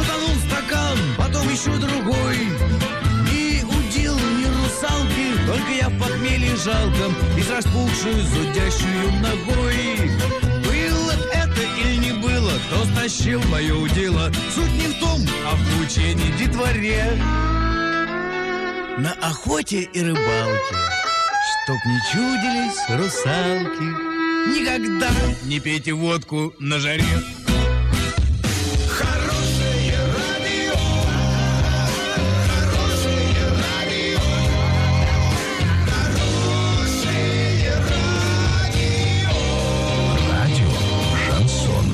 Утонул стакан, потом еще другой. Ни удил, ни русалки, только я в похмелье жалком и с распухшей зудящую ногой. Было это или не было, кто стащил мое удило? Суть не в том, а в поучении детворе. На охоте и рыбалке, чтоб не чудились русалки, никогда не пейте водку на жаре. Хорошее радио, хорошее радио, хорошее радио. Радио Шансон.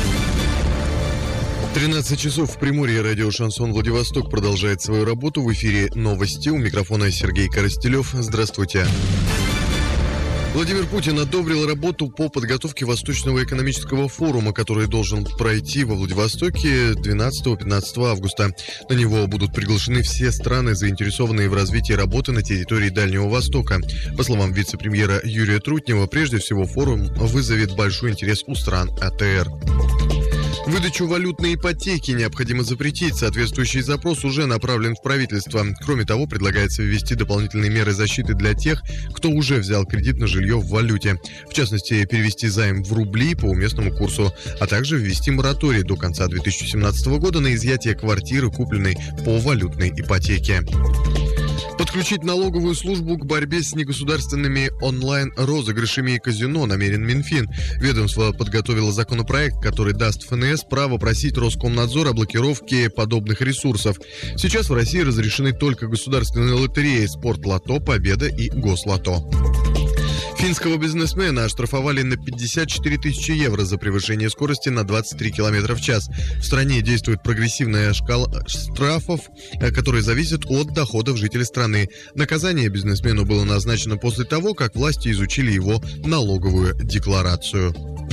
13 часов в Приморье. Радио «Шансон Владивосток» продолжает свою работу. В эфире новости. У микрофона Сергей Коростелев. Здравствуйте. Владимир Путин одобрил работу по подготовке Восточного экономического форума, который должен пройти во Владивостоке 12-15 августа. На него будут приглашены все страны, заинтересованные в развитии работы на территории Дальнего Востока. По словам вице-премьера Юрия Трутнева, прежде всего форум вызовет большой интерес у стран АТР. Выдачу валютной ипотеки необходимо запретить. Соответствующий запрос уже направлен в правительство. Кроме того, предлагается ввести дополнительные меры защиты для тех, кто уже взял кредит на жилье в валюте. В частности, перевести займ в рубли по уместному курсу, а также ввести мораторий до конца 2017 года на изъятие квартиры, купленной по валютной ипотеке. Подключить налоговую службу к борьбе с негосударственными онлайн-розыгрышами и казино намерен Минфин. Ведомство подготовило законопроект, который даст ФНС право просить Роскомнадзор о блокировке подобных ресурсов. Сейчас в России разрешены только государственные лотереи «Спортлото», «Победа» и «Гослото». Финского бизнесмена оштрафовали на 54 тысячи евро за превышение скорости на 23 км в час. В стране действует прогрессивная шкала штрафов, которая зависит от доходов жителей страны. Наказание бизнесмену было назначено после того, как власти изучили его налоговую декларацию.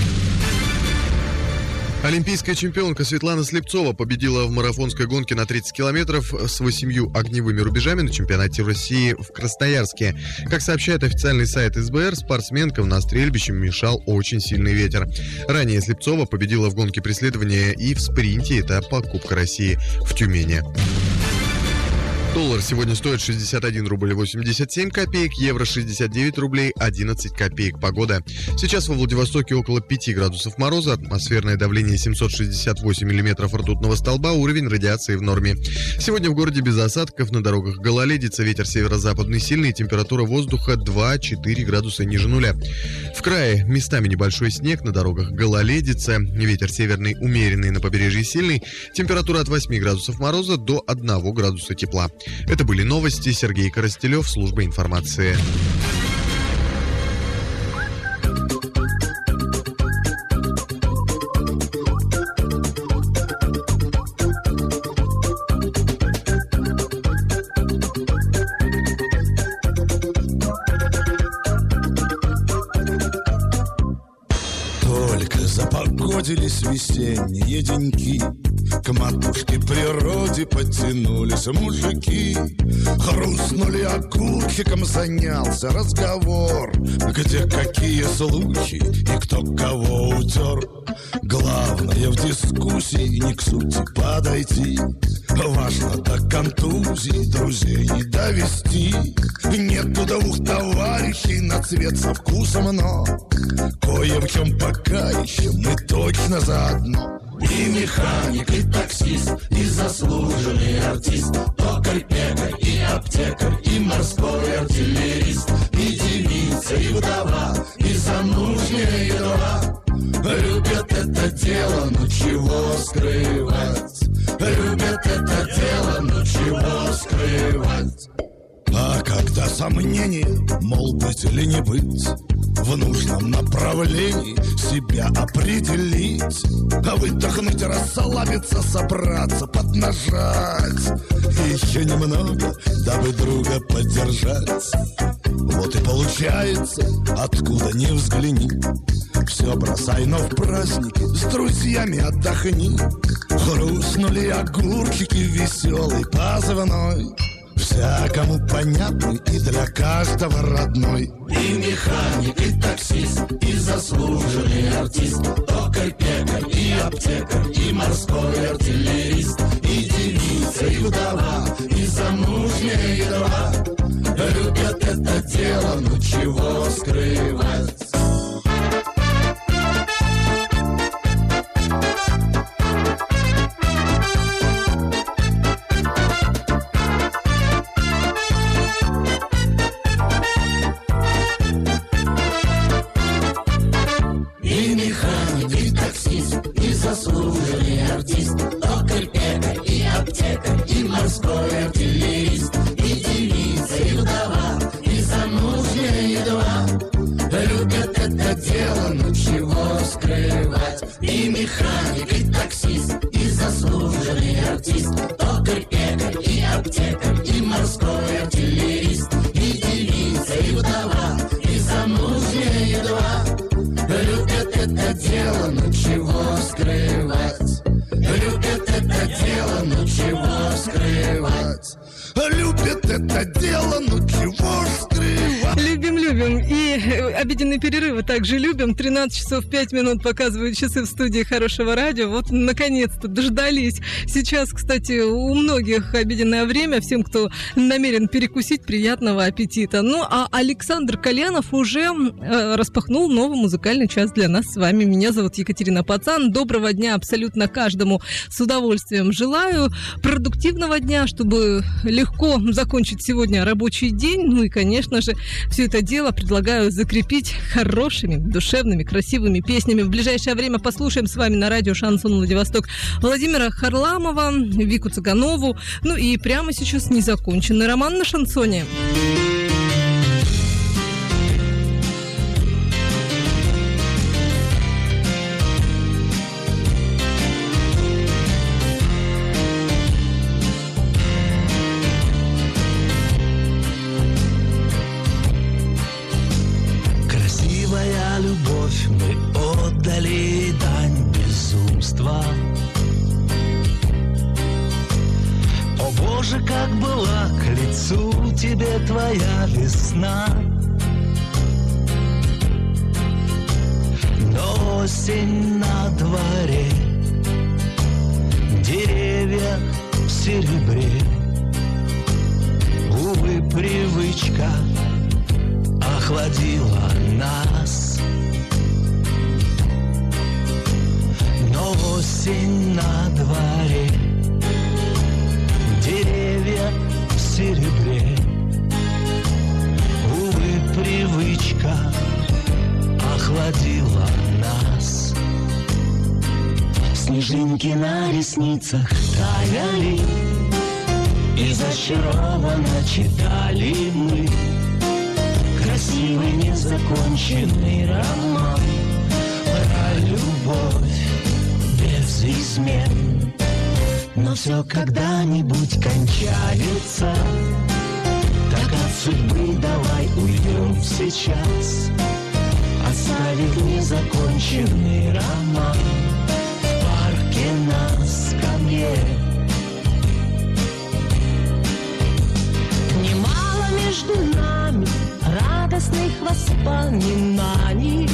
Олимпийская чемпионка Светлана Слепцова победила в марафонской гонке на 30 километров с 8 огневыми рубежами на чемпионате России в Красноярске. Как сообщает официальный сайт СБР, спортсменкам на стрельбище мешал очень сильный ветер. Ранее Слепцова победила в гонке преследования и в спринте этапа Кубка России в Тюмени. Доллар сегодня стоит 61 рубль 87 копеек, евро 69 рублей 11 копеек. Погода. Сейчас во Владивостоке около 5 градусов мороза, атмосферное давление 768 миллиметров ртутного столба, уровень радиации в норме. Сегодня в городе без осадков, на дорогах гололедица, ветер северо-западный сильный, температура воздуха 2-4 градуса ниже нуля. В крае местами небольшой снег, на дорогах гололедица, ветер северный умеренный, на побережье сильный, температура от 8 градусов мороза до 1 градуса тепла. Это были новости. Сергей Коростелев, служба информации. Только запогодились весенние деньки, к матушке природе подтянулись мужики. Хрустнули огурчиком, занялся разговор, где какие случаи и кто кого утер. Главное в дискуссии не к сути подойти, важно до контузии друзей не довести. Нету двух товарищей на цвет со вкусом, но кое в чем пока еще мы точно заодно. И механик, и таксист, и заслуженный артист, токарь-пекарь, и аптекарь, и морской артиллерист, и девица, и вдова, и замужняя едва любят это дело, ну чего скрывать. Любят это дело, ну чего скрывать. А когда сомнения, мол, быть или не быть, в нужном направлении себя определить, а выдохнуть, расслабиться, собраться, поднажать, еще немного, дабы друга поддержать. Вот и получается, откуда ни взгляни, все бросай, но в празднике с друзьями отдохни. Хрустнули огурчики веселый позывной, всякому понятный и для каждого родной. И механик, и таксист, и заслуженный артист, токарь-пекарь, и аптекарь, и морской артиллерист, дело, ну чего скрывать? И механик, и таксист, и заслуженный артист, токарь, пекарь, и аптекарь, и морской артиллерист, и девица, и вдова, и замужняя едва любят это дело, ну чего скрывать? И механик, и таксист, и заслуженный артист, токарь, пекарь, и аптекарь, и морской артиллерист, и девица, и вдова, и замужняя едва любят это дело, ну чего скрывать? Любят это дело, ну чего скрывать? Любят это дело, ну чего скрывать? Любим. И обеденные перерывы также любим. 13 часов 5 минут показывают часы в студии Хорошего радио. Вот, наконец-то, дождались. Сейчас, кстати, у многих обеденное время. Всем, кто намерен перекусить, приятного аппетита. Ну, а Александр Кальянов уже распахнул новый музыкальный час для нас с вами. Меня зовут Екатерина Пацан. Доброго дня абсолютно каждому. С удовольствием желаю. Продуктивного дня, чтобы легко закончить сегодня рабочий день. Ну и, конечно же, все это дело предлагаю закрепить хорошими, душевными, красивыми песнями. В ближайшее время послушаем с вами на радио «Шансон Владивосток» Владимира Харламова, Вику Цыганову. Ну и прямо сейчас незаконченный роман на шансоне. Любовь, мы отдали дань безумства. О Боже, как была к лицу тебе твоя весна. Но осень на дворе, деревья в серебре. Увы, привычка охладила нас. Но осень на дворе, деревья в серебре. Увы, привычка охладила нас. Снежинки на ресницах таяли, и зачарованно читали мы красивый незаконченный роман про любовь без измен. Но все когда-нибудь кончается. Так от судьбы давай уйдем сейчас, оставив незаконченный роман в парке на скамье. Немало между нами радостных воспоминаний,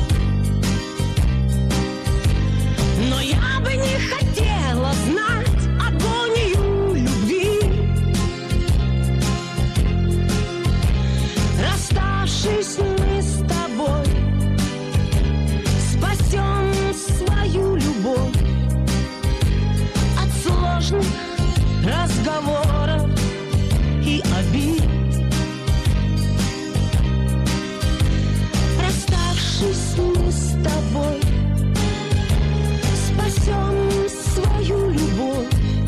но я бы не хотела знать агонию любви. Расставшись мы с тобой, спасем свою любовь от сложных разговоров и обид. Расставшись мы с тобой, спасем свою любовь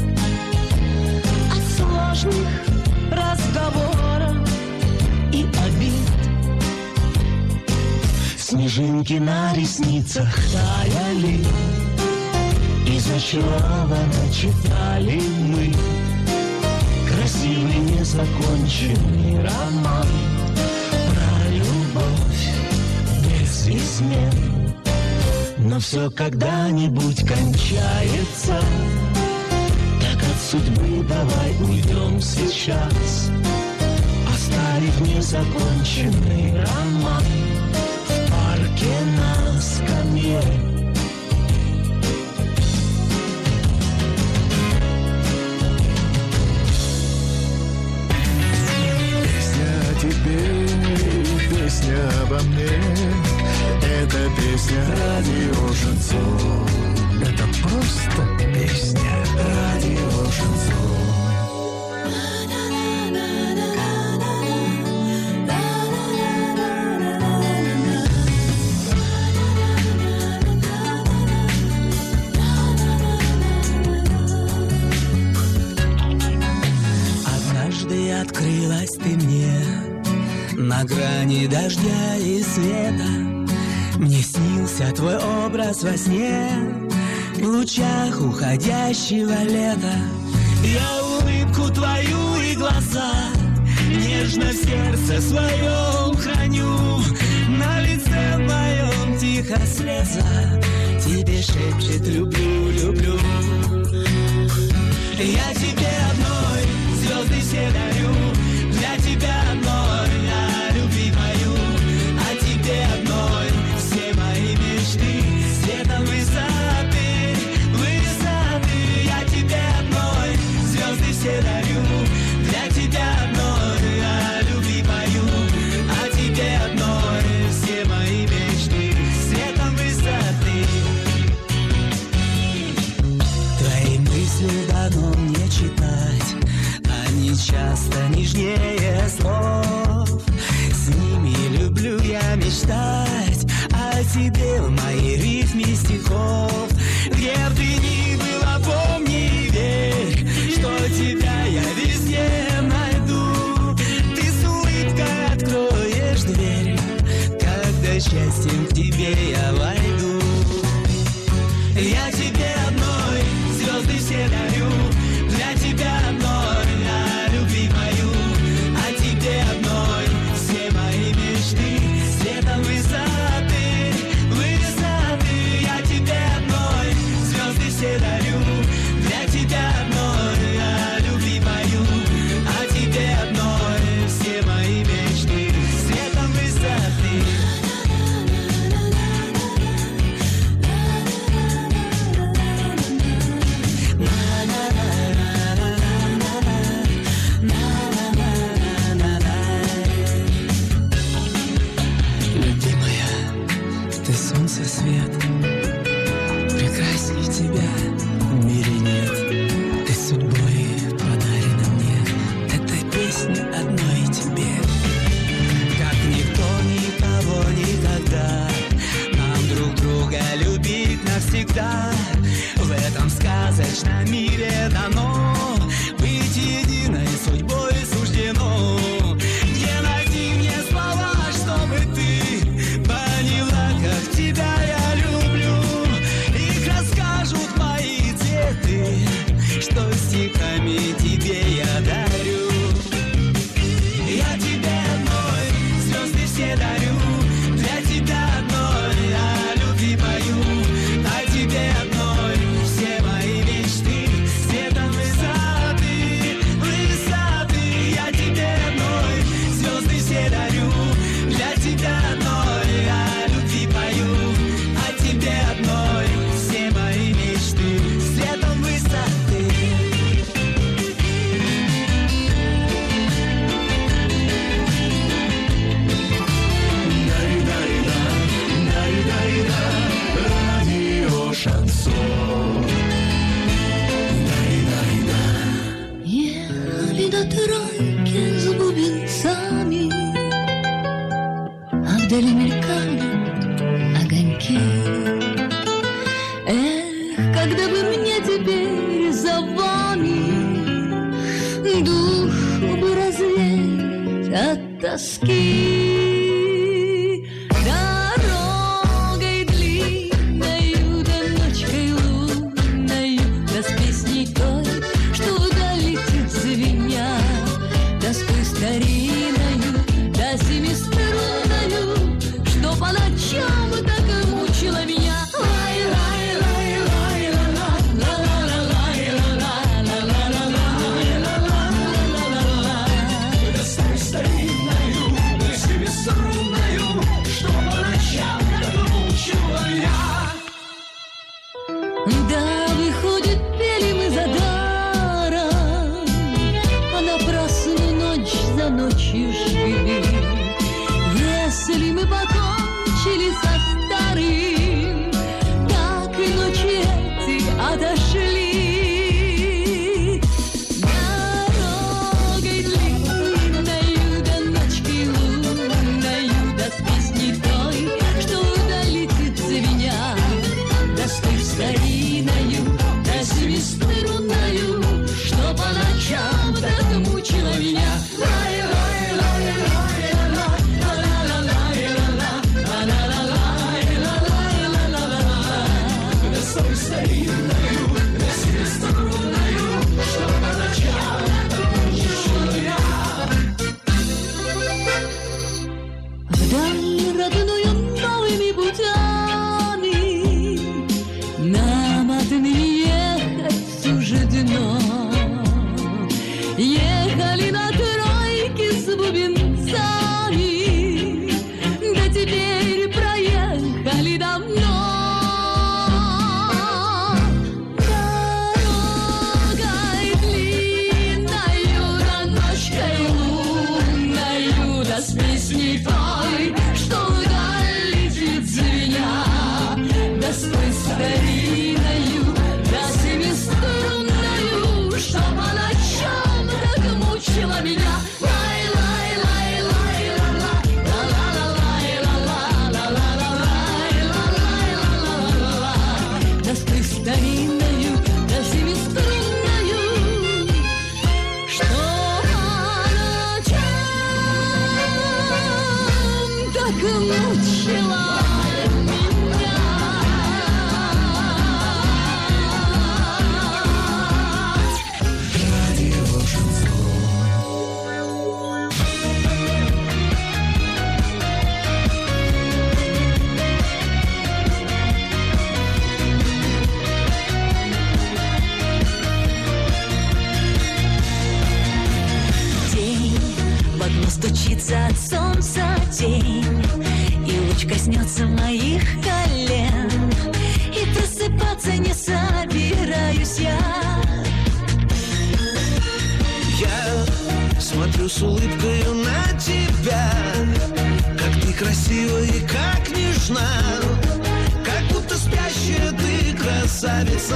от сложных разговоров и обид. Снежинки на ресницах таяли, и зачарованно читали мы красивый незаконченный роман про любовь без измен. Но все когда-нибудь кончается. Так от судьбы давай уйдем сейчас, оставив незаконченный роман в парке на скамье. Песня о тебе открылась ты мне на грани дождя и света. Мне снился твой образ во сне в лучах уходящего лета. Я улыбку твою и глаза нежно в сердце своем храню. На лице моем тихо слеза тебе шепчет люблю, люблю. Я тебе одной звезды все дарю, для тебя одной я любви мою, а тебе одной все мои мечты светом высоты, высоты. Я тебе одной звезды все дарю, для тебя одной я любви мою, а тебе одной все мои мечты светом высоты. Твои мысли дано мне читать, они часто нежнее слов. С ними люблю я мечтать о тебе в моей рифме стихов. Где б ты ни была, помни и верь, что тебя я везде найду. Ты с улыбкой откроешь дверь, когда счастьем к тебе я войду. Я тебе одной звезды все дарю, для тебя одной я любви мою, а тебе одной все мои мечты светом высоты, высоты. Я тебе одной звезды все дарю, для тебя одной я любви мою, а тебе одной все мои мечты светом высоты. Любимая, ты солнце свет, прекрасней тебя в мире нет. Ты судьбой подарена мне, этой песни одной тебе. Как никто никого никогда, нам друг друга любить навсегда. В этом сказочном мире дано быть единой судьбой суждено. Где найти мне слова, чтобы ты поняла, как тебя я люблю. Их расскажут мои цветы, что стихами тебе я дарю. Я тебе одной звезды все дарю, для тебя одной я любви мою, а тебе одной все мои мечты светом высоты, высоты. Я тебе одной звезды все дарю, для тебя одной я любви мою, а тебе одной все мои мечты светом высоты. Радио Шансон. Ехали до тройки с бубенцами, а вдали мелькали огоньки. Эх, когда бы мне теперь за вами душу бы развеять от тоски. Дорогой длинною, да ночкой лунною, да с песней той, что вдаль летит звеня, тоской старинною, да семиструнною, что по ночам так и мучила меня. Да, выходит, пели мы за тень, и луч коснется моих колен, и просыпаться не собираюсь я. Я смотрю с улыбкою на тебя, как ты красива и как нежна, как будто спящая ты красавица.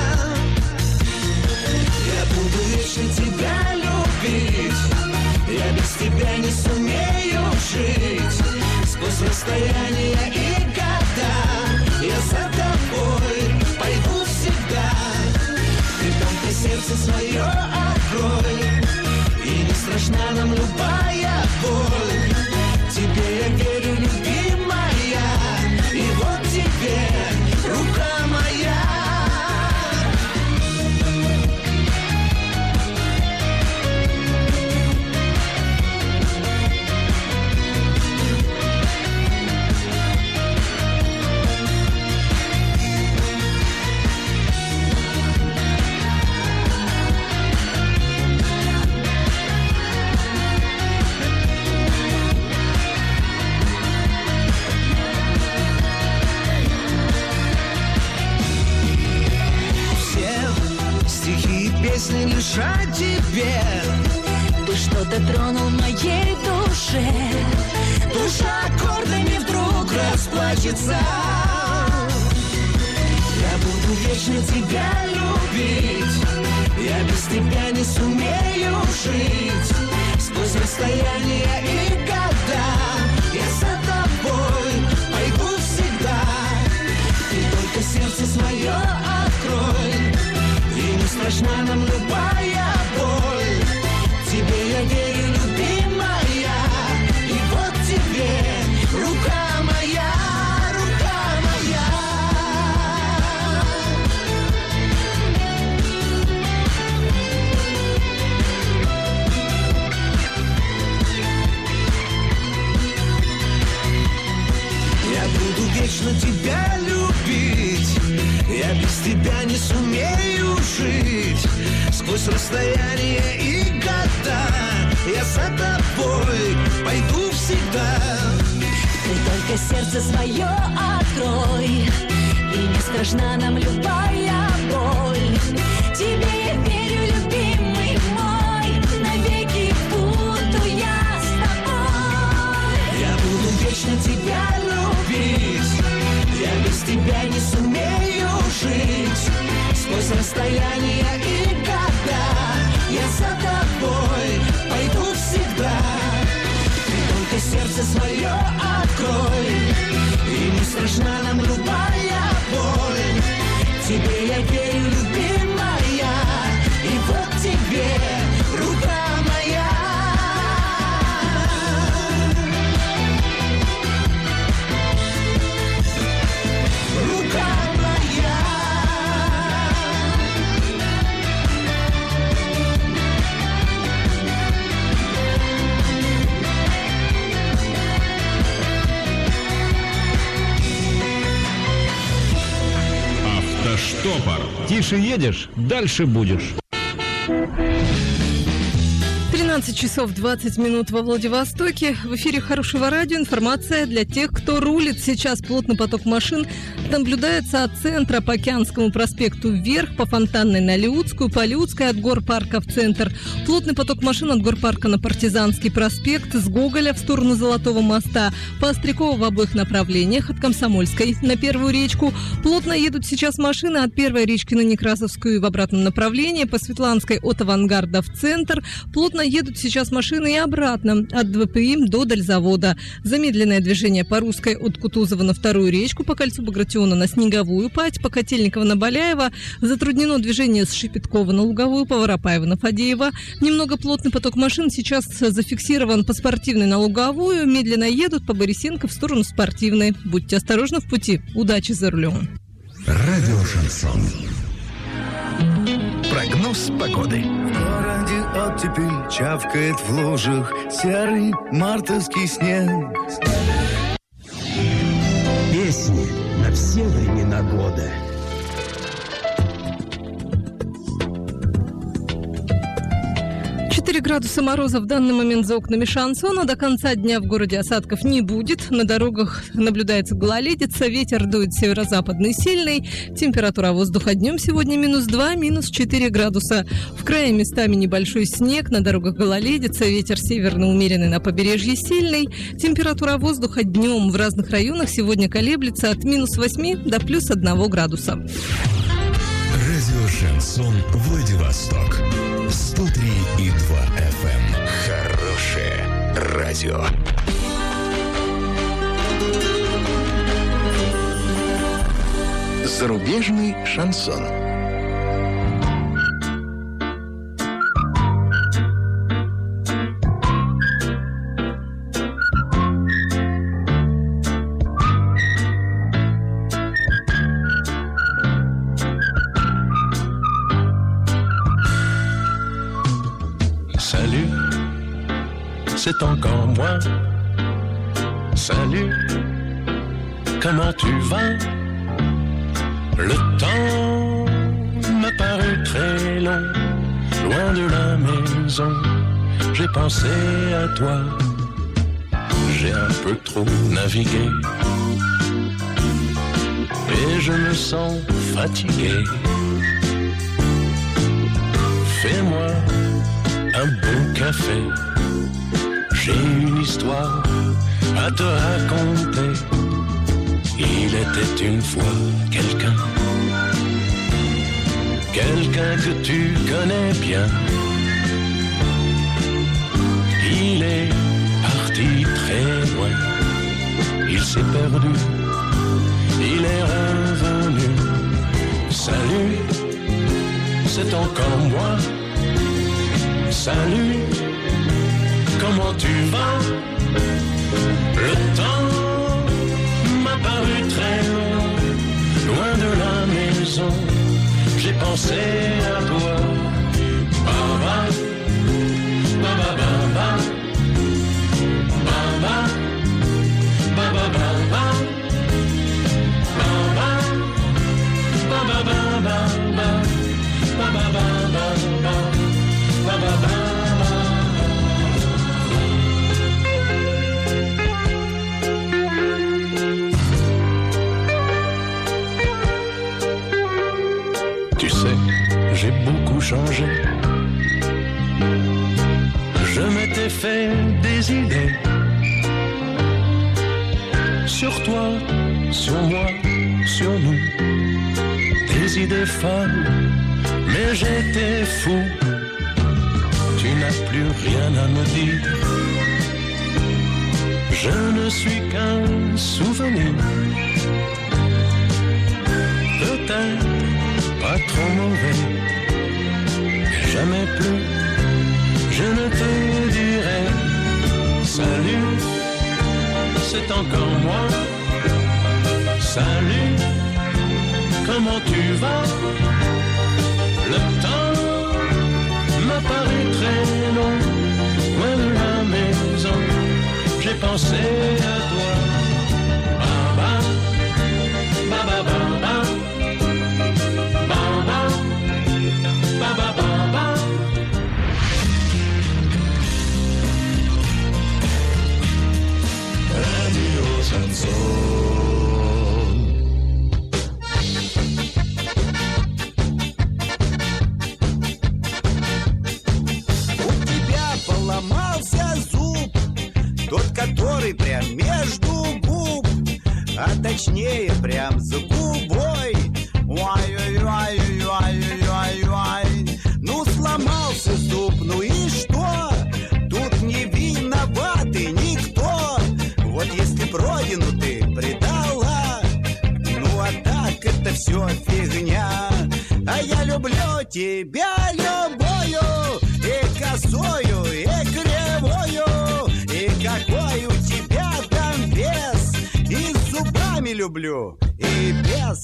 Я буду вечно тебя любить, я без тебя не сумею жить. Сквозь расстояния и года я за тобой пойду всегда. Ты только сердце свое открой, и не страшна нам любая боль. Тебе я верю, любимая, и вот тебе рука моя. Песни лишь о тебе. Ты что-то тронул в моей душе, Душа аккордами вдруг расплачется. Я буду вечно тебя любить, я без тебя не сумею жить. Сквозь расстояния и года я за тобой пойду всегда. Ты только сердце свое открой, и не страшна нам любая боль. Тебе я верю, любимая, и вот тебе рука моя, рука моя. Я буду вечно тебя любить, я без тебя не сумею жить. Сквозь расстояние и года я за тобой пойду всегда. ты только сердце свое открой, и не страшна нам любая боль. Тебе я верю, любимый мой, навеки буду я с тобой. Я буду вечно тебя любить, я без тебя не сумею жить. Сквозь расстояния и года я за тобой пойду всегда. Ты только сердце свое открой, и не страшна нам любая боль. Тебе я верю, любимая, и вот тебе рука моя. Рука моя. Автоштопор. Тише едешь, дальше будешь. 13 часов 20 минут во Владивостоке. В эфире Хорошего радио. Информация для тех, кто рулит. Сейчас плотный поток машин наблюдается от центра по Океанскому проспекту вверх, по Фонтанной на Лиутскую, по Лиутской от Горпарка в центр. Плотный поток машин от Горпарка на Партизанский проспект, с Гоголя в сторону Золотого моста, по Острякова в обоих направлениях, от Комсомольской на Первую речку. Плотно едут сейчас машины от Первой речки на Некрасовскую в обратном направлении, по Светланской от Авангарда в центр. Плотно едут сейчас машины и обратно, от ДВПИ до Дальзавода. Замедленное движение по Русской от Кутузова на Вторую речку, по кольцу Багратиона на Снеговую Падь, по Котельниково на Баляева. Затруднено движение с Шепеткова на Луговую, по Воропаева на Фадеева. Немного плотный поток машин сейчас зафиксирован по Спортивной на Луговую. Медленно едут по Борисенко в сторону Спортивной. Будьте осторожны в пути. Удачи за рулем. Радио Шансон. Прогноз погоды. В городе оттепель чавкает в лужах серый мартовский снег. Песни на все времена года. 4 градуса мороза в данный момент за окнами Шансона. До конца дня в городе осадков не будет. На дорогах наблюдается гололедица. Ветер дует северо-западный сильный. Температура воздуха днем сегодня -2, -4 градуса. В крае местами небольшой снег. На дорогах гололедица. Ветер северный умеренный, на побережье сильный. Температура воздуха днем в разных районах сегодня колеблется от -8 до +1 градуса. Радио Шансон Владивосток. 103,2 FM. Хорошее радио. Зарубежный шансон. C'est encore moi. Salut, comment tu vas? Le temps m'a paru très long, loin de la maison. J'ai pensé à toi, j'ai un peu trop navigué et je me sens fatigué. Fais-moi un bon café. J'ai une histoire à te raconter. Il était une fois quelqu'un que tu connais bien. Il est parti très loin. Il s'est perdu, il est revenu. Salut, c'est encore moi. Salut, comment tu vas? Le temps m'a paru très long, loin de la maison. J'ai pensé à toi. Baba, baba, baba, baba, baba, baba, baba, baba, baba, baba, baba, baba. J'ai beaucoup changé. Je m'étais fait des idées sur toi, sur moi, sur nous. Des idées folles, mais j'étais fou. Tu n'as plus rien à me dire. Je ne suis qu'un souvenir. Peut-être pas trop mauvais. Jamais plus, je ne te dirai salut, c'est encore moi. Salut, comment tu vas? Le temps m'a paru très long, loin de la maison. J'ai pensé à toi. Baba, baba, baba. У тебя поломался зуб, тот, который прям между губ, а точнее прям за губой. Ой-ой-ой-ой-ой-ой-ой. Ну сломался зуб, ну и что? Тут не виноваты никто. Вот если б родину ты предала, ну а так это все фигня. А я люблю тебя любую, и косою, и кривую, и какой у тебя там вес. И с зубами люблю, и без.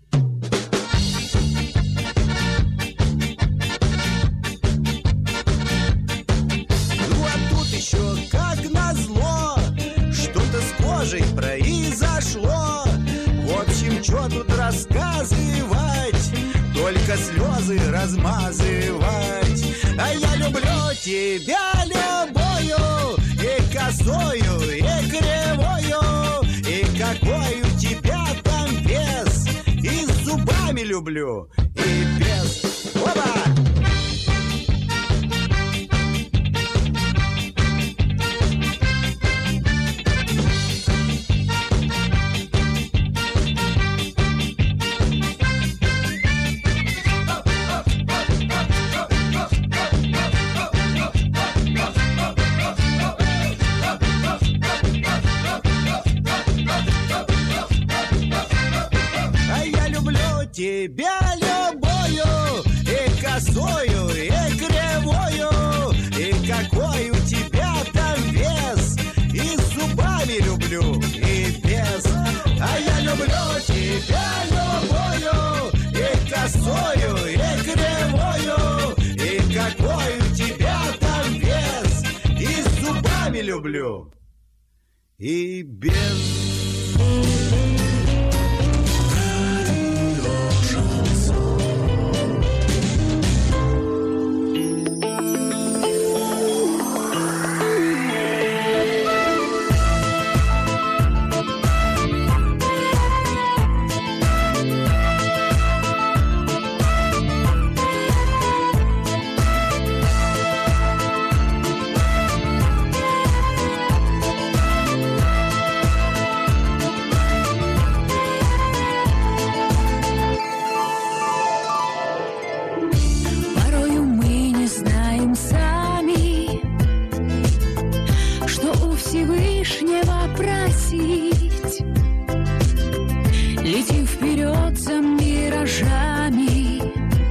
Ну а тут еще как назло, что-то с кожей произошло. В общем, что тут рассказывать, только слезы размазывать. А я люблю тебя любую, и косою, и кривую, и какой у тебя там вес, и с зубами люблю, и без. Опа! Тебя любую, и косою, и кривую, и какой у тебя там вес, и с зубами люблю, и без. А я люблю тебя любую, и косою, и кривую, и какой у тебя там вес, и с зубами люблю, и без. Летим вперед за миражами,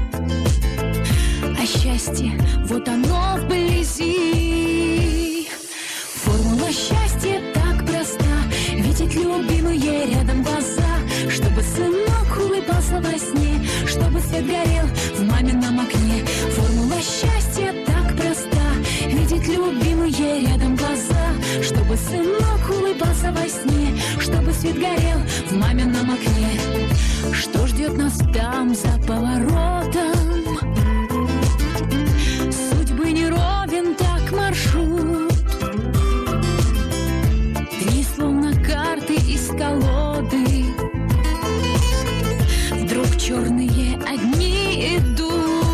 а счастье, вот оно вблизи. Формула счастья так проста, видеть любимые рядом глаза, чтобы сынок улыбался во сне, чтобы свет горел в мамином окне. Формула счастья так проста, видеть любимые рядом глаза, чтобы сынок улыбался во сне, чтобы свет горел в мамином окне. Что ждет нас там за поворотом? Судьбы не ровен так маршрут. Дни словно карты из колоды, вдруг черные огни идут.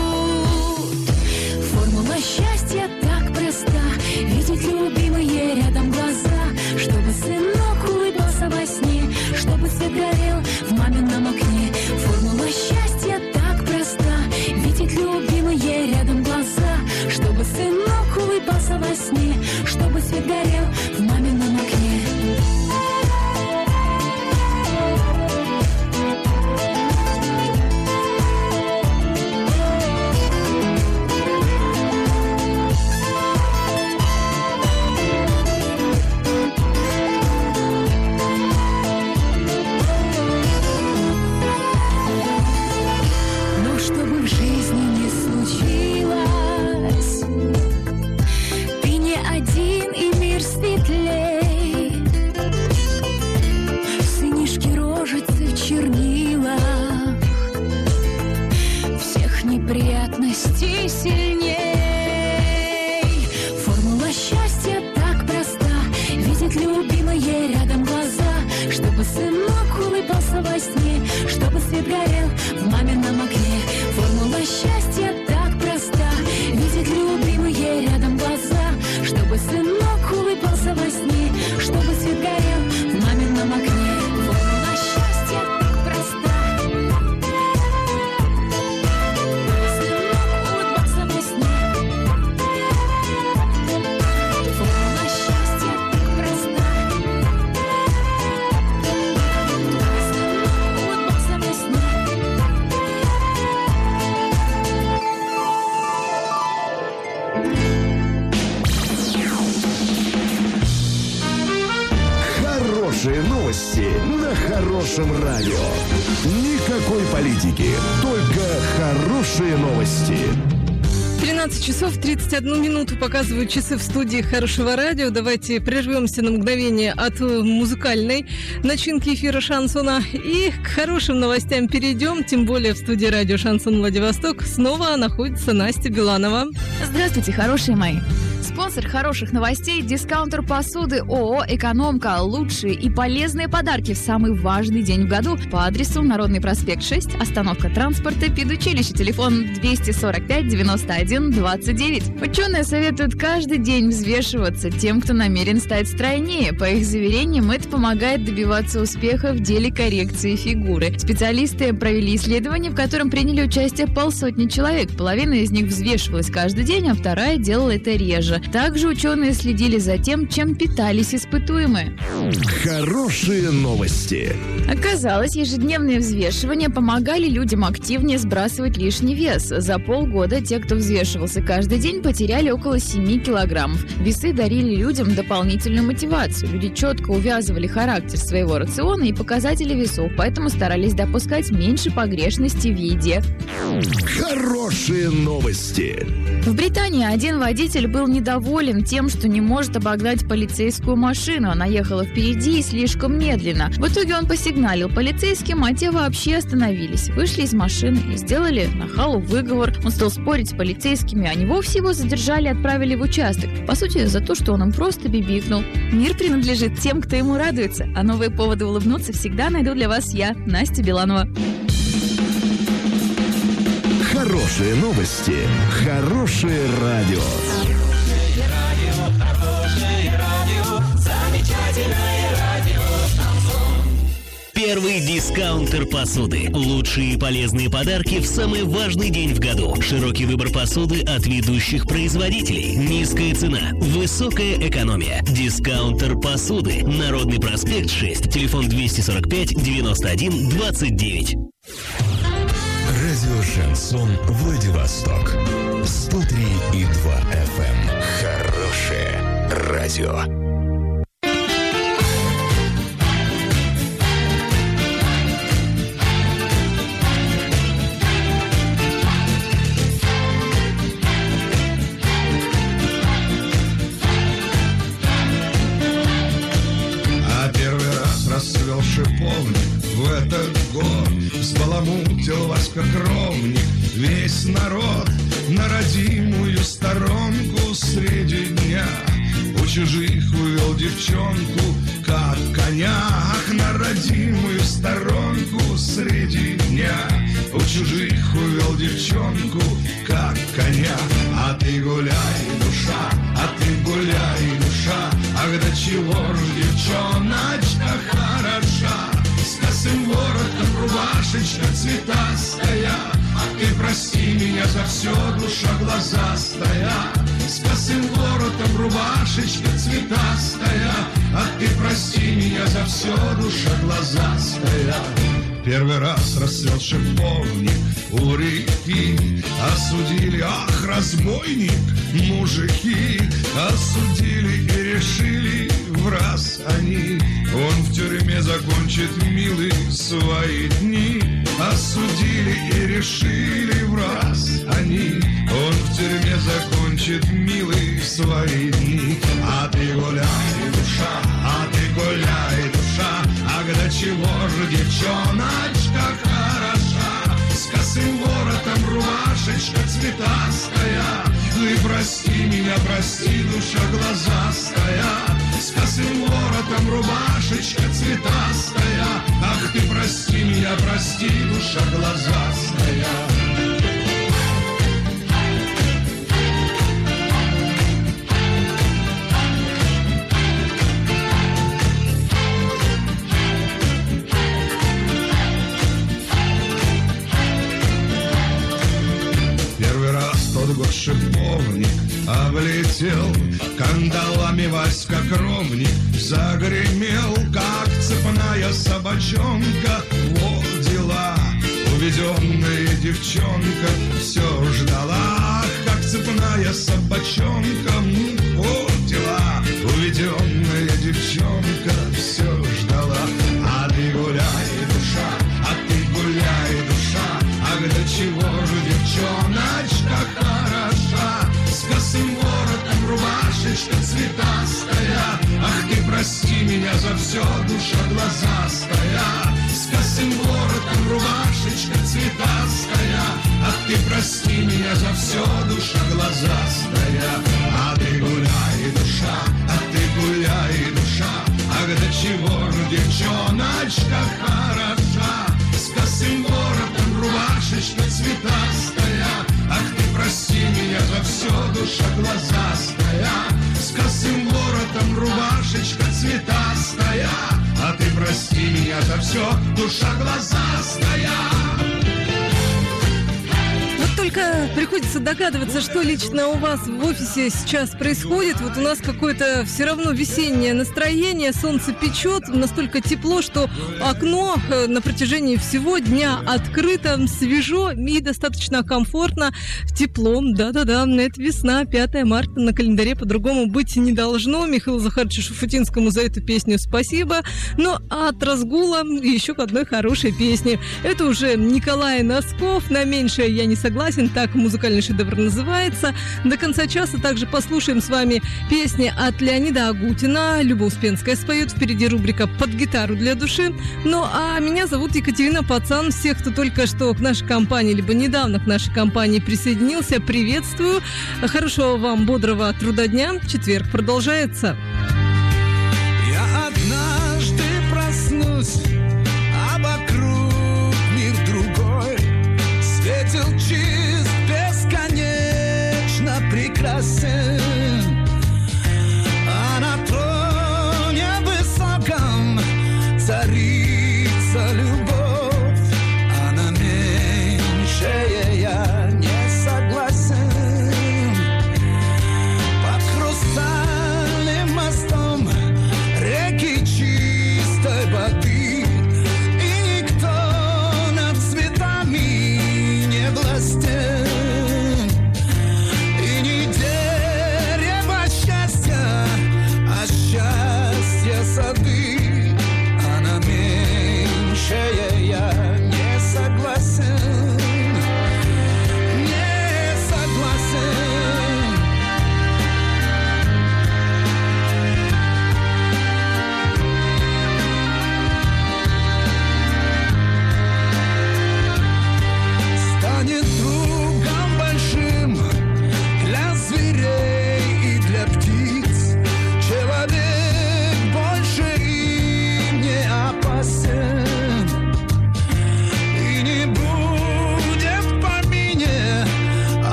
Формула счастья так проста, видеть любимые рядом глаза, чтобы сынок улыбался во сне, чтобы свет горел в мамином окне. Формула счастья так проста, видеть любимые рядом глаза, чтобы сынок улыбался во сне, чтобы свет горел в мамином окне. Неприятностей сильней. Формула счастья так проста, видеть любимые рядом глаза, чтобы сынок улыбался во сне, чтобы свет горел в мамином окне. Формула счастья так проста, видеть любимые рядом глаза, чтобы сынок улыбался во сне, чтобы свет горел в мамином окне. Формула счастья так проста. Хорошие новости на хорошем радио. Никакой политики, только хорошие новости. 13 часов 31 минуту показывают часы в студии Хорошего радио. Давайте прервемся на мгновение от музыкальной начинки эфира шансона и к хорошим новостям перейдем. Тем более в студии радио «Шансон Владивосток» снова находится Настя Биланова. Здравствуйте, хорошие мои. Спонсор хороших новостей – дискаунтер посуды ООО «Экономка». Лучшие и полезные подарки в самый важный день в году по адресу Народный проспект 6, остановка транспорта, педучилище, телефон 245 91 29. Ученые советуют каждый день взвешиваться тем, кто намерен стать стройнее. По их заверениям, это помогает добиваться успеха в деле коррекции фигуры. Специалисты провели исследование, в котором приняли участие 500 человек. Половина из них взвешивалась каждый день, а вторая делала это реже. Также ученые следили за тем, чем питались испытуемые. Хорошие новости. Оказалось, ежедневные взвешивания помогали людям активнее сбрасывать лишний вес. За полгода те, кто взвешивался каждый день, потеряли около 7 килограммов. Весы дарили людям дополнительную мотивацию. Люди четко увязывали характер своего рациона и показатели весов, поэтому старались допускать меньше погрешностей в еде. Хорошие новости. В Британии один водитель был недоволен тем, что не может обогнать полицейскую машину. Она ехала впереди и слишком медленно. В итоге он посигналил полицейским, а те вообще остановились. Вышли из машины и сделали нахалу выговор. Он стал спорить с полицейскими, а не вовсе его задержали и отправили в участок. По сути, за то, что он им просто бибикнул. Мир принадлежит тем, кто ему радуется. А новые поводы улыбнуться всегда найду для вас я, Настя Биланова. Хорошие новости. Хорошее радио. Первый дискаунтер посуды. Лучшие и полезные подарки в самый важный день в году. Широкий выбор посуды от ведущих производителей. Низкая цена. Высокая экономия. Дискаунтер посуды. Народный проспект 6. Телефон 245 91 29. Радио «Шансон Владивосток». 103,2 FM. Хорошее радио. Расцвел шиповник в этот год, взбаламутил вас как ровник весь народ на родимую сторонку среди дня. У чужих увел девчонку, как коня, ах, на родимую сторонку среди дня. У чужих увел девчонку, как коня. А ты гуляй, душа, а ты гуляй, душа, ах, до чего ж девчоночка хороша. С косым воротом рубашечка цветастая, а ты прости меня за все, душа глазастая. С косым воротом рубашечка цветастая, а ты прости меня за все, душа глазастая. Первый раз расцвел шиповник у реки, осудили, ах, разбойник, мужики, осудили и решили в раз они, он в тюрьме закончит, милый, свои дни. Осудили и решили в раз они, он в тюрьме закончит, милый, свои дни. А ты гуляй, душа, а ты гуляй, душа, ах, до чего же девчоночка хороша. С косым воротом рубашечка цветастая, ты прости меня, прости, душа глазастая. С косым воротом рубашечка цветастая, ах, ты прости меня, прости, душа глазастая. Год шиповник облетел, кандалами Васька Кровник загремел, как цепная собачонка. Вот дела, уведенная девчонка все ждала, как цепная собачонка. Вот дела, уведенная девчонка все ждала. А ты гуляй, душа, а ты гуляй, душа, ах, до чего же девчоночка хороша. меня за все, душа глазастая. С косым воротом рубашечка цветастая. А ты прости меня за все, душа глазастая. А ты гуляй, душа, а ты гуляй, душа. Ах, до чего же девчоночка хороша. С косым воротом рубашечка цветастая. Ах, ты прости меня за все, душа глазастая. С косым воротом рубашечка цветастая. А ты прости меня за все, душа глазастая. Только приходится догадываться, что лично у вас в офисе сейчас происходит. Вот у нас какое-то все равно весеннее настроение, солнце печет, настолько тепло, что окно на протяжении всего дня открыто, свежо и достаточно комфортно, тепло. Да-да-да, это весна, 5 марта, на календаре по-другому быть не должно. Михаилу Захаровичу Шуфутинскому за эту песню спасибо. Но от разгула еще к одной хорошей песне. Это уже Николай Носков, «На меньшее я не согласен». Так музыкальный шедевр называется. До конца часа также послушаем с вами песни от Леонида Агутина. Люба Успенская споет. Впереди рубрика «Под гитару для души». Ну, а меня зовут Екатерина Пацан. Всех, кто только что к нашей компании, либо недавно к нашей компании присоединился, приветствую. Хорошего вам бодрого трудодня. Четверг продолжается. Я однажды проснусь, а вокруг мир другой. Светил чист, бесконечно прекрасен. А на троне высоком царица любовь. А на меньшее я не согласен. Под хрустальным мостом реки чистой воды. И никто над цветами властен, и ни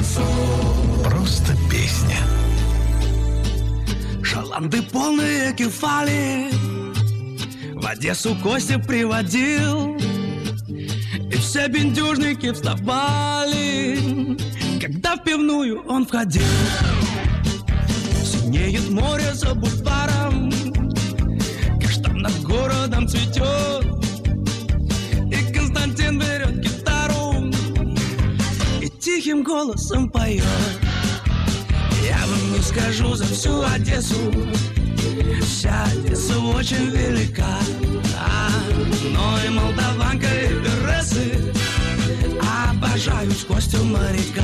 шансон. Просто песня. Шаланды полные кефали в Одессу Костя приводил, и все бендюжники вставали, когда в пивную он входил. Синеет море за бульваром, каштан над городом цветет, и Константин берет гитару и тихим голосом поет. Я вам не скажу за всю Одессу, вся Одесса очень велика, но и молдаванка, и пересы обожают Костю моряка.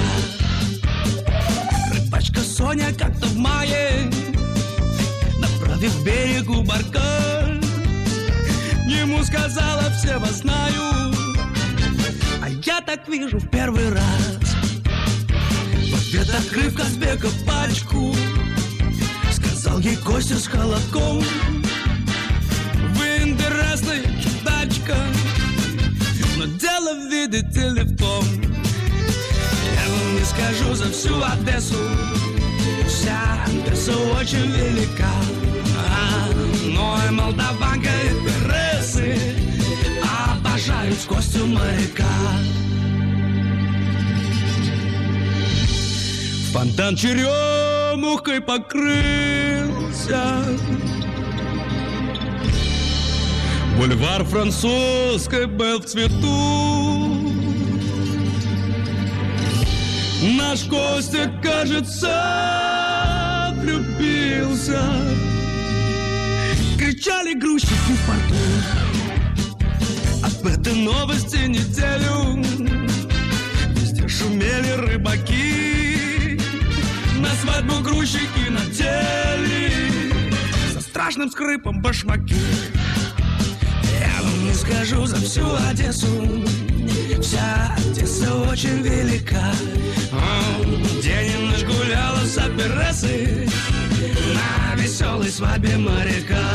Рыбачка Соня как-то в мае, направив к берегу барка, ему сказала: все вас знаю, а я так вижу в первый раз. В ответ открыв Казбека пачку, сказал ей Костя с холодком: вы интересная чудачка, но дело, видите ли, в том, я вам не скажу за всю Одессу, вся Одесса очень велика, но и молдаванка, и пересы обожают Костю моряка. Фонтан черемухой покрылся, бульвар Французской был в цвету. Наш Костя, кажется, влюбился, кричали грузчики в порту. Об этой новости неделю везде шумели рыбаки, на свадьбу грузчики надели со страшным скрипом башмаки. Я вам не скажу за всю Одессу, вся Одесса очень велика, день и ночь гуляла с опересы на веселой свадьбе моряка.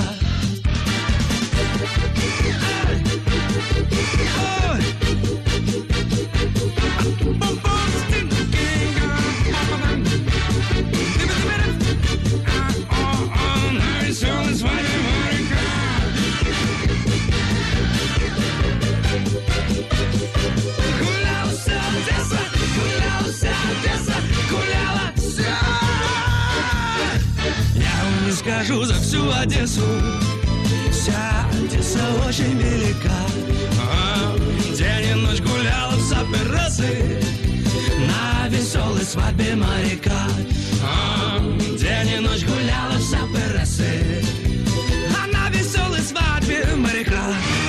Скажу за всю Одессу, вся Одесса очень велика, день и ночь гуляла в сапересы на веселой свадьбе моряка. День и ночь гуляла в сапересы на веселой свадьбе моряка.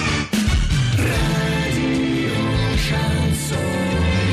Радио Шансон.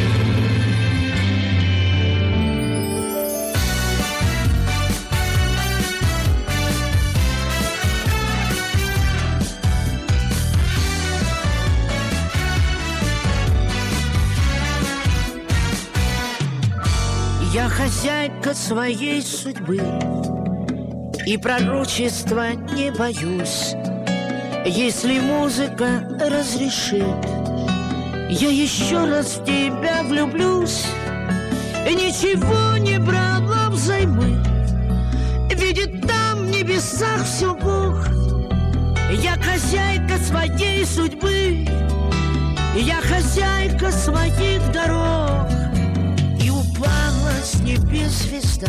Я хозяйка своей судьбы и пророчества не боюсь. Если музыка разрешит, я еще раз в тебя влюблюсь. Ничего не брала взаймы, видит там в небесах все Бог. Я хозяйка своей судьбы, я хозяйка своих дорог. Упала с небес звезда,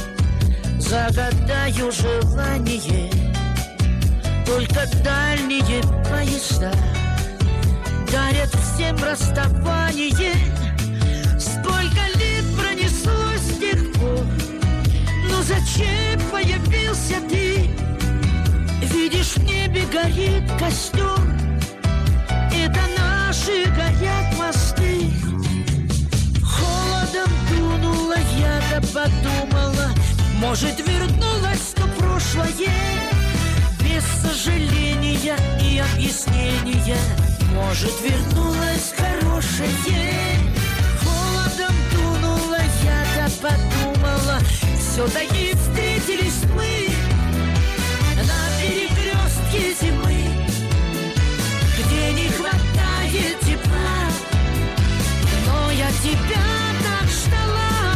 загадаю желание. Только дальние поезда дарят всем расставание. Сколько лет пронеслось с тех пор, но зачем появился ты? Видишь, в небе горит костер, это наши горят мосты. Холодом дунула, я-то подумала, может, вернулась то прошлое, без сожаления и объяснения. Может, вернулась хорошее. Холодом дунула, я-то подумала, все-таки встретились мы на перекрестке зимы, где не хватает тепла. Но я тебя так ждала,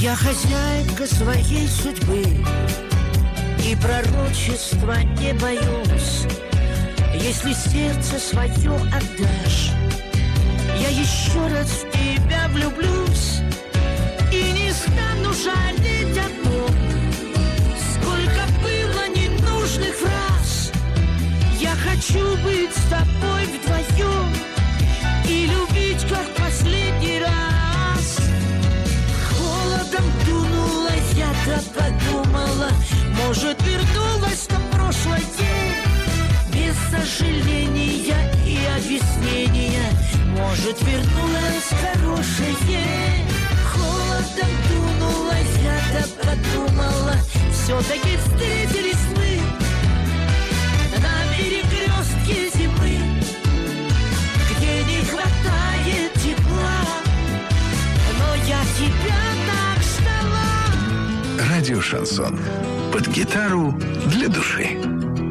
Я хозяйка своей судьбы и пророчества не боюсь. Если сердце свое отдашь, я еще раз в тебя влюблюсь и не стану жалеть о том, сколько было ненужных фраз. Я хочу быть с тобой вдвоем и любить, как последний раз. Холодом дунула, я-то подумала, может, вернулась на прошлое, без сожаления и объяснения. Может, вернулась хорошее. Холодом дунула, я-то подумала, все-таки встретились мы на перекрестке зимы, где не хватает тепла, но я тебя так ждала. Радио «Шансон». Под гитару для души.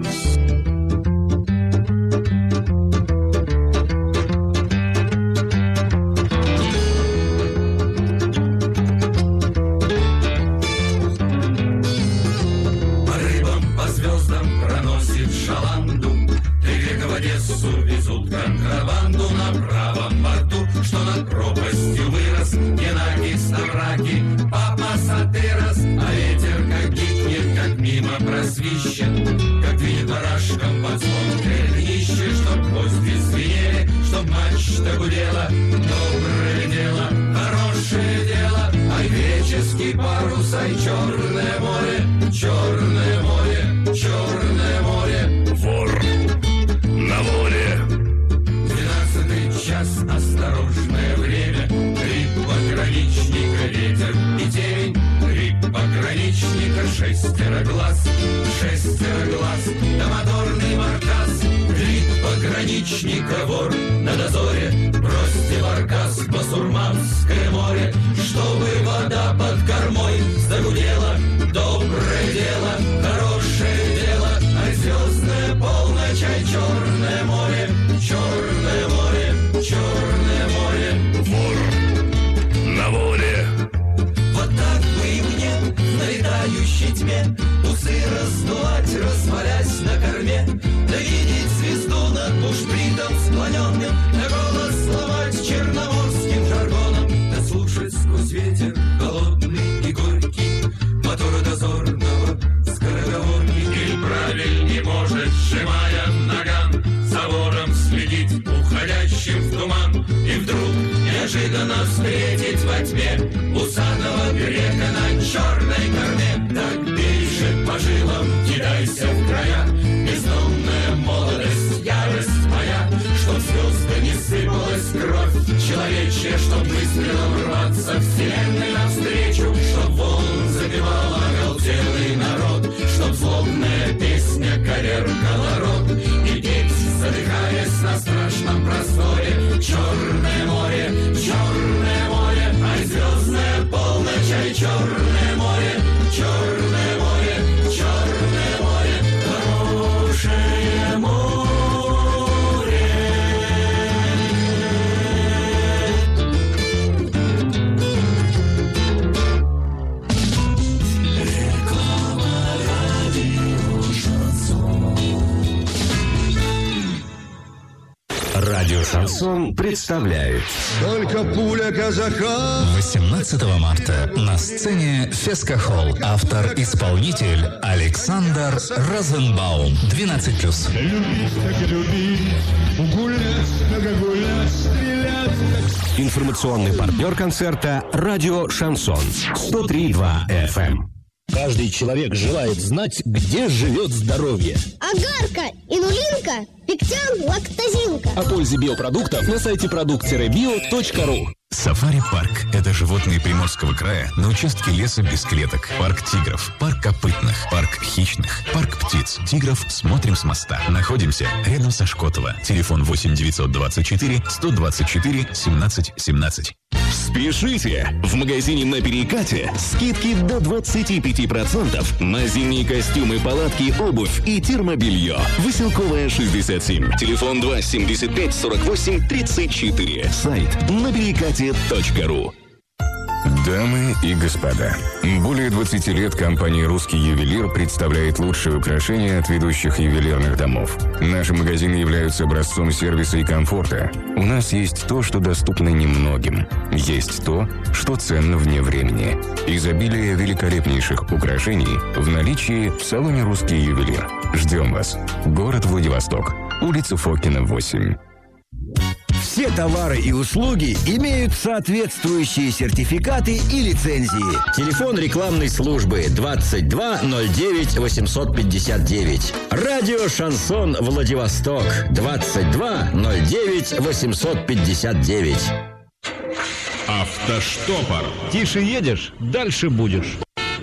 Везут контрабанду на правом борту, что над пропастью вырос ненависть на враги. Папа Сатырос, а ветер как гикнет, как мимо просвищет, как двинет барашком под звон крыльнище, чтоб гвозди звенели, чтоб мачта гудела. Доброе дело, хорошее дело, ай, греческий парус, ай, черное море, черное море, черное море. Вор на воле. 12-й час, осторожное время. Крик пограничника, ветер и темень. Крик пограничника, шестеро глаз, да моторный марказ. Крик пограничника, вор на дозоре. Бросьте баркас, басурманское море, чтобы вода под кормой загудела. Доброе дело, хорошее дело, ай, звездная полночь, ай, черное море, черное море, черное море. Вор на воле. Вот так бы и мне в налетающей тьме усы раздувать, развалясь на корме, да видеть звезду над бушпритом склоненным, на голос сломать черноморским жаргоном, да слушать сквозь ветер холодный и горький мотора дозорного скороговорки. Или правильней, может, сжимая наган, за вором следить, уходящим в туман, и вдруг неожиданно встретить во тьме усатого грека на черной корме. Так бей же по жилам, кидайся в края, бездомная молодость, ярость моя, чтоб звезды не сыпалась кровь человечья, чтоб выстрелом рваться вселенной навстречу, чтоб волн забивал оголтелый народ, чтоб злобная песня коверкала рот, и петь, задыхаясь на страшном просторе. Черное море, ай, звездная полночь, ай, черное море, черное море, черное море, хорошее море. Радио «Шансон» представляет. Только пуля казака. 18 марта на сцене Феска Холл. Автор-исполнитель Александр Розенбаум. 12+. Любить так любить, гулять так гулять, стрелять так... Информационный партнер концерта «Радио Шансон». 103.2 FM. Каждый человек желает знать, где живет здоровье. Агарка, инулинка, пектян, лактозинка. О пользе биопродуктов на сайте product-bio.ru. Сафари-парк – это животные Приморского края на участке леса без клеток. Парк тигров, парк копытных, парк хищных, парк птиц. Тигров смотрим с моста. Находимся рядом со Шкотово. Телефон 8 924 124 17 17. Спешите! В магазине на Перекате скидки до 25% на зимние костюмы, палатки, обувь и термобелье. Василковая, 67. Телефон 2 75 48 34. Сайт наперекате.ру. Дамы и господа, более 20 лет компания «Русский ювелир» представляет лучшие украшения от ведущих ювелирных домов. Наши магазины являются образцом сервиса и комфорта. У нас есть то, что доступно немногим. Есть то, что ценно вне времени. Изобилие великолепнейших украшений в наличии в салоне «Русский ювелир». Ждем вас. Город Владивосток. Улица Фокина, 8. Все товары и услуги имеют соответствующие сертификаты и лицензии. Телефон рекламной службы 22 09 859. Радио «Шансон Владивосток» 22 09 859. Автоштопор. Тише едешь, дальше будешь.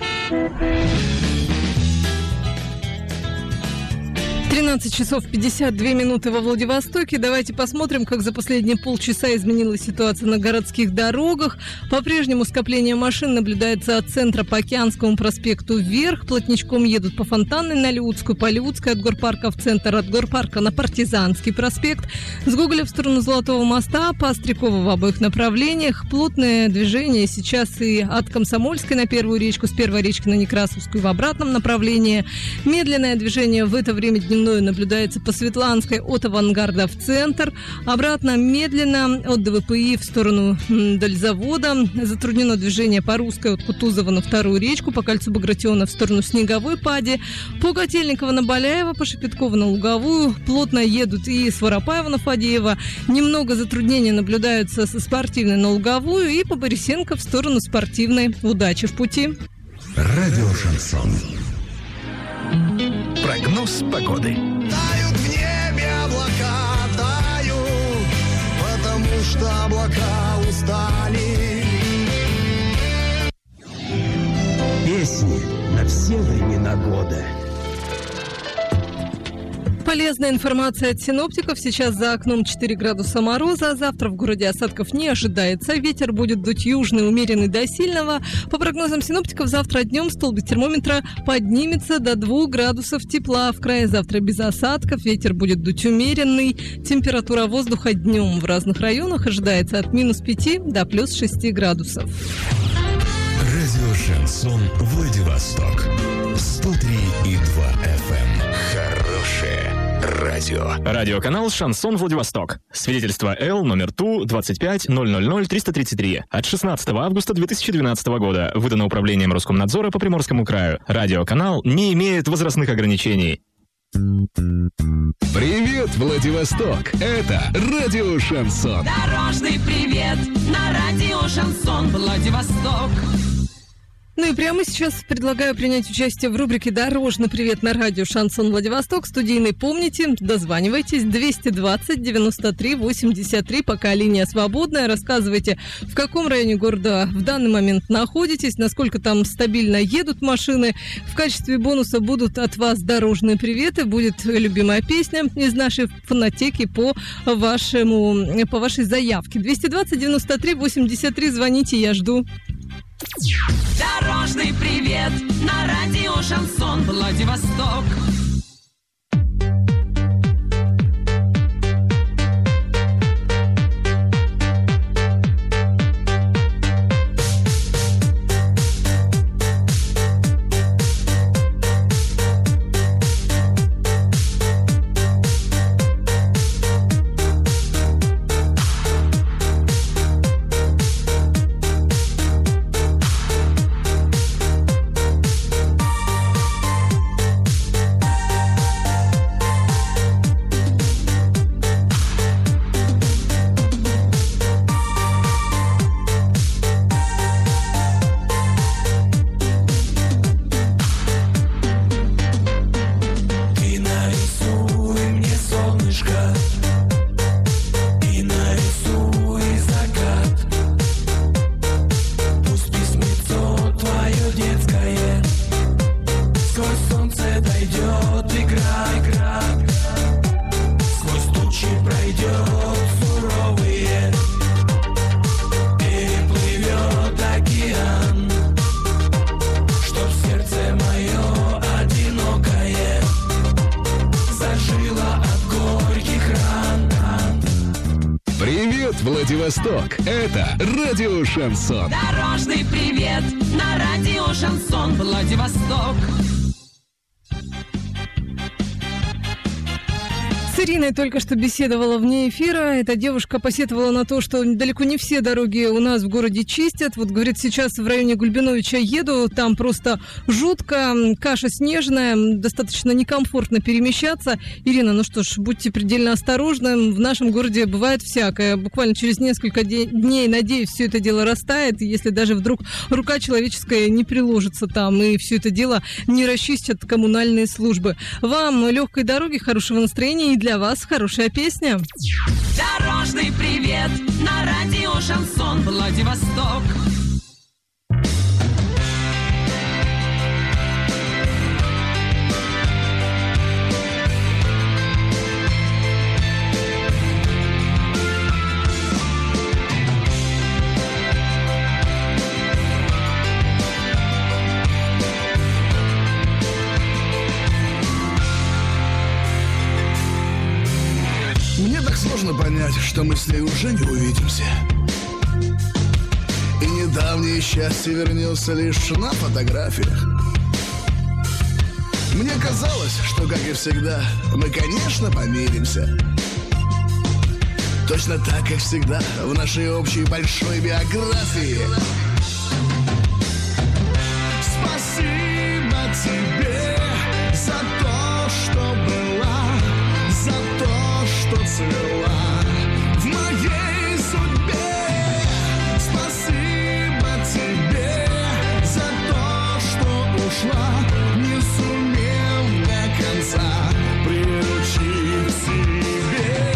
13 часов 52 минуты во Владивостоке. Давайте посмотрим, как за последние полчаса изменилась ситуация на городских дорогах. По-прежнему скопление машин наблюдается от центра по Океанскому проспекту вверх. Плотничком едут по Фонтанной на Леутскую, по Леутской от Горпарка в центр, от Горпарка на Партизанский проспект. С Гоголя в сторону Золотого моста, по Острякова в обоих направлениях. Плотное движение сейчас и от Комсомольской на Первую речку, с Первой речки на Некрасовскую в обратном направлении. Медленное движение в это время дневное наблюдается по Светланской от Авангарда в центр. Обратно медленно от ДВПИ в сторону Дальзавода. Затруднено движение по Русской от Кутузова на Вторую речку, по кольцу Багратиона в сторону Снеговой Пади, по Котельникова на Баляева, по Шепеткова на Луговую. Плотно едут и с Воропаева на Фадеева. Немного затруднений наблюдаются со Спортивной на Луговую и по Борисенко в сторону Спортивной. Удачи в пути. Радио «Шансон». Прогноз погоды. Тают в небе облака, тают, потому что облака устали. Песни на все времена года. Полезная информация от синоптиков. Сейчас за окном 4 градуса мороза, а завтра в городе осадков не ожидается. Ветер будет дуть южный, умеренный до сильного. По прогнозам синоптиков, завтра днем столбик термометра поднимется до 2 градусов тепла. В крае завтра без осадков, ветер будет дуть умеренный. Температура воздуха днем в разных районах ожидается от минус 5 до плюс 6 градусов. Радио «Шансон» Владивосток. 103,2 FM. Хорошее радио. Радиоканал «Шансон Владивосток». Свидетельство Л номер ТУ 25 000 333 от 16 августа 2012 года. Выдано Управлением Роскомнадзора по Приморскому краю. Радиоканал не имеет возрастных ограничений. Привет, Владивосток! Это Радио «Шансон». Дорожный привет на Радио «Шансон Владивосток». Ну и прямо сейчас предлагаю принять участие в рубрике «Дорожный привет» на радио «Шансон Владивосток». Студийный, помните, дозванивайтесь 220-93-83, пока линия свободная. Рассказывайте, в каком районе города в данный момент находитесь, насколько там стабильно едут машины. В качестве бонуса будут от вас дорожные приветы, будет любимая песня из нашей фонотеки по вашей заявке. 220-93-83, звоните, я жду. Дорожный привет на радио «Шансон Владивосток». Владивосток. Это радио «Шансон». Дорожный привет на радио «Шансон» Владивосток. С Ириной только что беседовала вне эфира. Эта девушка посетовала на то, что далеко не все дороги у нас в городе чистят. Вот, говорит, сейчас в районе Гульбиновича еду, там просто жутко, каша снежная, достаточно некомфортно перемещаться. Ирина, ну что ж, будьте предельно осторожны. В нашем городе бывает всякое. Буквально через несколько дней, надеюсь, все это дело растает. Если даже вдруг рука человеческая не приложится там, и все это дело не расчистят коммунальные службы. Вам легкой дороги, хорошего настроения и для вас хорошая песня. Дорожный привет на радио «Шансон» Владивосток. Сложно понять, что мы с ней уже не увидимся. И недавнее счастье вернется лишь на фотографиях. Мне казалось, что, как и всегда, мы, конечно, помиримся. Точно так, как всегда, в нашей общей большой биографии. Спасибо тебе за то, что была, за то, что цвела в моей судьбе. Спасибо тебе за то, что ушла, не сумев до конца приручить к себе.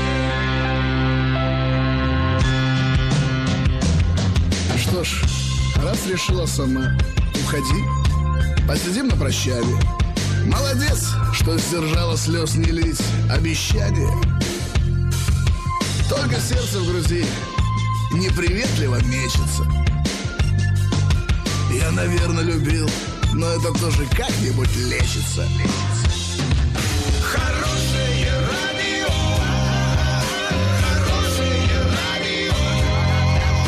Что ж, раз решила сама, уходи, посидим на прощании. Молодец, что сдержала слез не лить обещания. Только сердце в груди неприветливо мечется. Я, наверное, любил, но это тоже как-нибудь лечится.